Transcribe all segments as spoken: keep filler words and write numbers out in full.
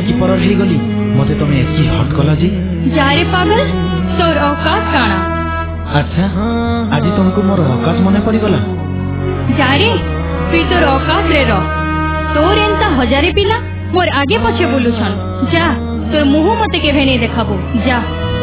की परर हे गली मते तमे एकी हट कला जी जारे पागल तोर औकात काना। अच्छा आज तुमको मोर औकात मने पड़ी गला जारे फिर तोर औकात रे रह। तोर एंता हजारे पिला मोर आगे पछे बोलुछन। जा तोर मुंह मते केभे नहीं देखाबो जा।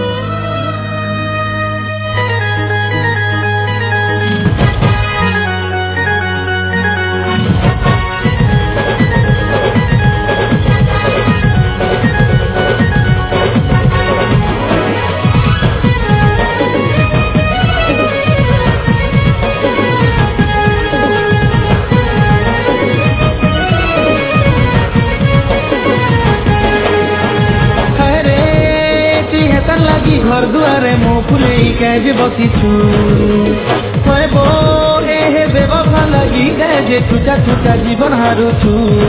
घर दुआरे मो फुले कैजे बसी छु बो हे बेवफा लगी कैजे छुटा छुटा जीवन हारू छु।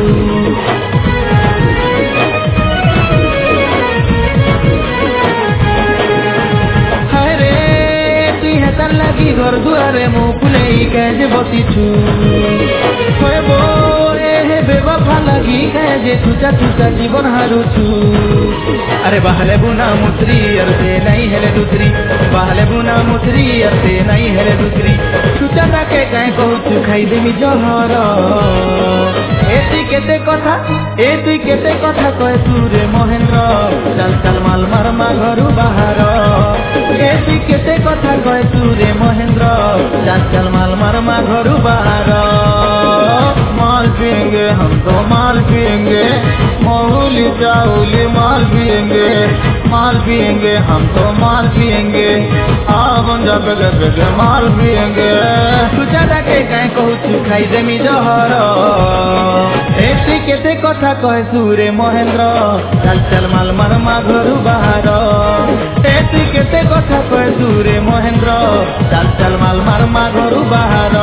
हाय रे तुई हेतर लगी घर दुआरे मो फुले कैजे बसी छु बो हे बेवफा लगी कैजे छुटा छुटा जीवन हारू छु। अरे बहले बुना मुसरी अरसे नहीं हेले दूसरी बहले बुना मुसरी अरसे नहीं हेले दूसरी छुटा के कहीं कहू खाई देमी जहर ए तुई केते कथा ए तुई केते कथा कहे सुरे महेंद्र चल चल माल मारमा घरू बाहर ए तुई केते कथा कहे सुरे महेंद्र चल चल माल मारमा घरू बाहर। माल पिएंगे हम तो माल पिएंगे महुली चाउली माल पिएंगे माल पिएंगे हम तो माल पिएंगे आबंजा बेगे बेगे माल पिएंगे तुझा के कहीं कहू खाई देमी जहर एती केते कथा कहे सुरे महेंद्र चल चल माल मारमा घरू बाहर एती केते कथा कहे सुरे महेंद्र चल चल माल मारमा घरू बाहर।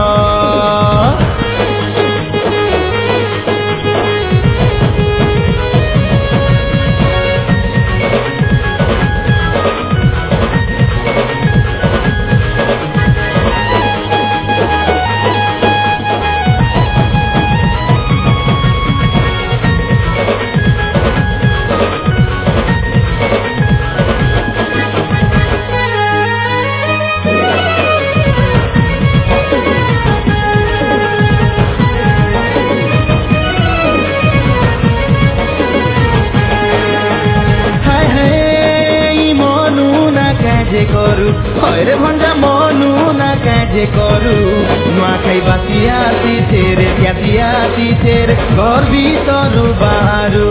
भंजा मनु ना कैजे करू नुआ खाई बासी आती तेरे प्यासी आती तेरे घर भी तरू बारू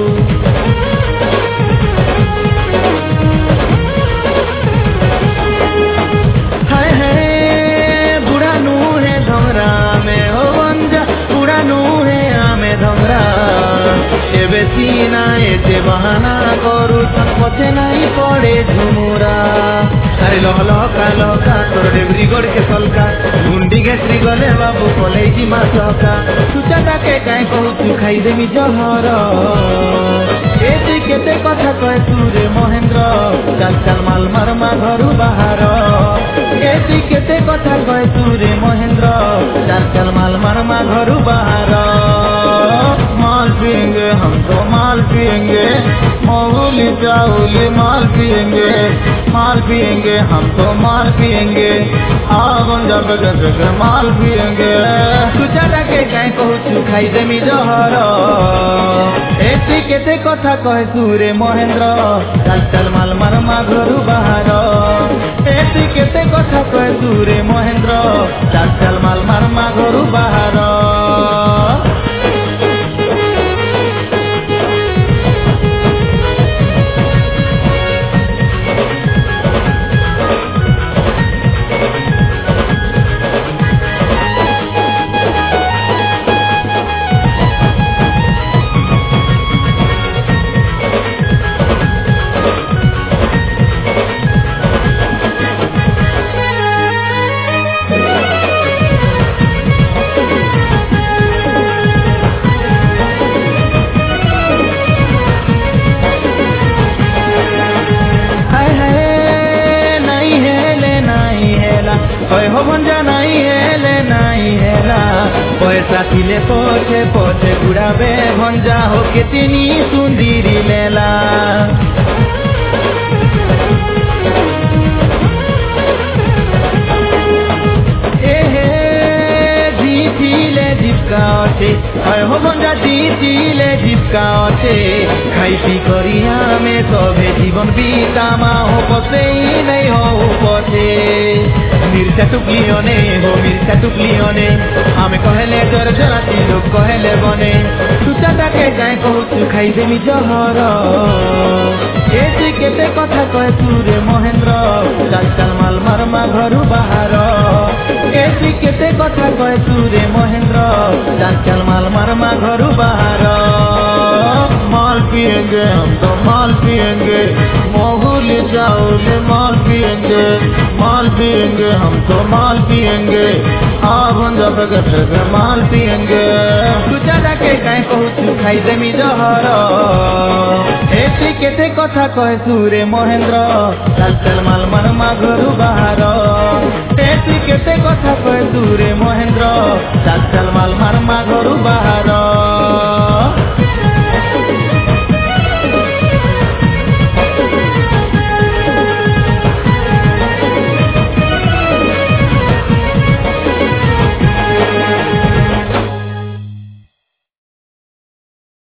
हाय हाय बुढ़ा नू है धमरा में हो भंजा बुढ़ा नू है आमे धमरा ए बेसी ना एते बहाना करू तन पछे नहीं पड़े झुमुरा। अरे लह लहका लहका तोर डेबरी गोड़ के सलका गुंडी गेसरी गले बाबू कलेजी मा चौका तुचा के कहीं कहू खाई देमी जहर ए तुई केते कथा कहे सुरे महेंद्र चल चल माल मारमा घरू बाहर ए तुई केते कथा कहे सुरे महेंद्र चल चल माल मारमा घरू बाहर। माल पिएंगे हम तो माल पिएंगे महुली चाउली माल पिएंगे माल पिएंगे हम तो माल पिएंगे आबंजा बेगे बेगे माल पिएंगे तुझा के कहीं कहू खाई देमी जहर एती केते कथा कहे सुरे महेंद्र चल चल माल मारमा घरू बाहर एती केते कथा कहे सुरे महेंद्र चल चल माल मारमा घरू बाहर। ଆସିଲେ ପଛେ ପଛେ ଗୁଡ଼ାବେ ଭଞ୍ଜା ହୋ କେତିନି ସୁନ୍ଦରୀ ଲେଲା जिपका अटे हो भंजा दिले जिपका अटे खाई पी करिया में तबे जीवन बीतामा हो पसे नहीं हो पछे मिर्चा टुकलियोने हो मिर्चा टुकलियोने हमें कहले जर जराती लोग कहले बने तुचाटा के गाय कहू खाई देमी जहर एसी केते कथा कहे तुरे महेंद्र चल चल माल मारमा घरु बाहर एसी केते कथा कहे तुरे महेंद्र चल चल माल मारमा घरु बाहर माल पिएंगे हम तो माल पिएंगे मोहुल जाओले माल पिएंगे माल पिएंगे हम तो माल पिएंगे आवन जब गए माल पिएंगे तू ज्यादा के कहीं कहू तू खाई देमी जहर एसी केते कथा कहे सुरे महेंद्र चल चल माल मारमा घरु बाहर एसी केते कथा कहे सुरे महेंद्र चल चल माल मारमा घरु बाहर